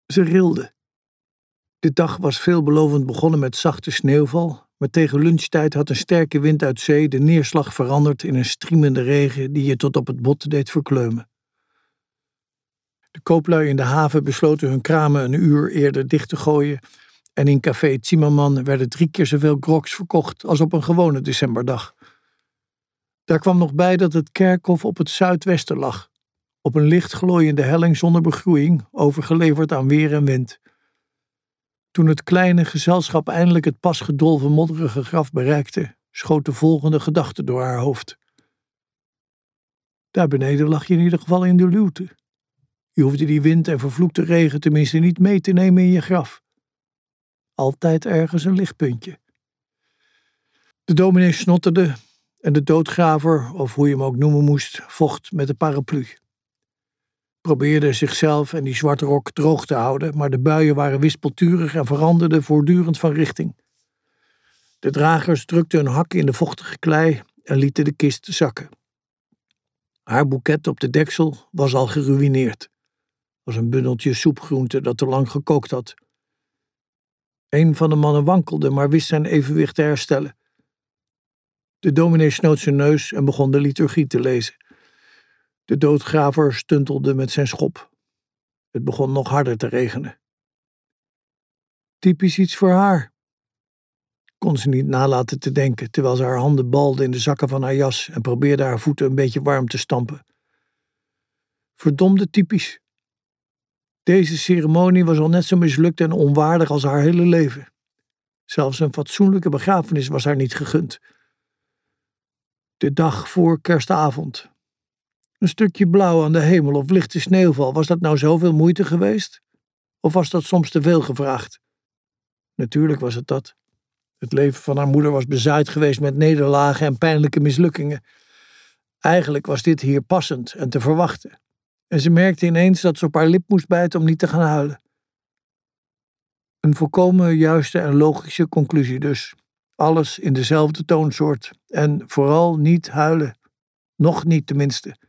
Ze rilde. De dag was veelbelovend begonnen met zachte sneeuwval, maar tegen lunchtijd had een sterke wind uit zee de neerslag veranderd in een striemende regen die je tot op het bot deed verkleumen. De kooplui in de haven besloten hun kramen een uur eerder dicht te gooien en in café Zimmerman werden 3 keer zoveel grogs verkocht als op een gewone decemberdag. Daar kwam nog bij dat het kerkhof op het zuidwesten lag, op een licht glooiende helling zonder begroeiing, overgeleverd aan weer en wind. Toen het kleine gezelschap eindelijk het pas gedolven modderige graf bereikte, schoot de volgende gedachte door haar hoofd. Daar beneden lag je in ieder geval in de luwte. Je hoefde die wind en vervloekte regen tenminste niet mee te nemen in je graf. Altijd ergens een lichtpuntje. De dominee snotterde en de doodgraver, of hoe je hem ook noemen moest, vocht met de paraplu. Probeerde zichzelf en die zwarte rok droog te houden, maar de buien waren wispelturig en veranderden voortdurend van richting. De dragers drukten hun hak in de vochtige klei en lieten de kist zakken. Haar boeket op de deksel was al geruïneerd, als een bundeltje soepgroente dat te lang gekookt had. Een van de mannen wankelde, maar wist zijn evenwicht te herstellen. De dominee snoot zijn neus en begon de liturgie te lezen. De doodgraver stuntelde met zijn schop. Het begon nog harder te regenen. Typisch iets voor haar, kon ze niet nalaten te denken, terwijl ze haar handen balde in de zakken van haar jas en probeerde haar voeten een beetje warm te stampen. Verdomde typisch. Deze ceremonie was al net zo mislukt en onwaardig als haar hele leven. Zelfs een fatsoenlijke begrafenis was haar niet gegund. De dag voor kerstavond. Een stukje blauw aan de hemel of lichte sneeuwval, was dat nou zoveel moeite geweest? Of was dat soms te veel gevraagd? Natuurlijk was het dat. Het leven van haar moeder was bezaaid geweest met nederlagen en pijnlijke mislukkingen. Eigenlijk was dit hier passend en te verwachten. En ze merkte ineens dat ze op haar lip moest bijten om niet te gaan huilen. Een volkomen juiste en logische conclusie dus. Alles in dezelfde toonsoort. En vooral niet huilen. Nog niet tenminste.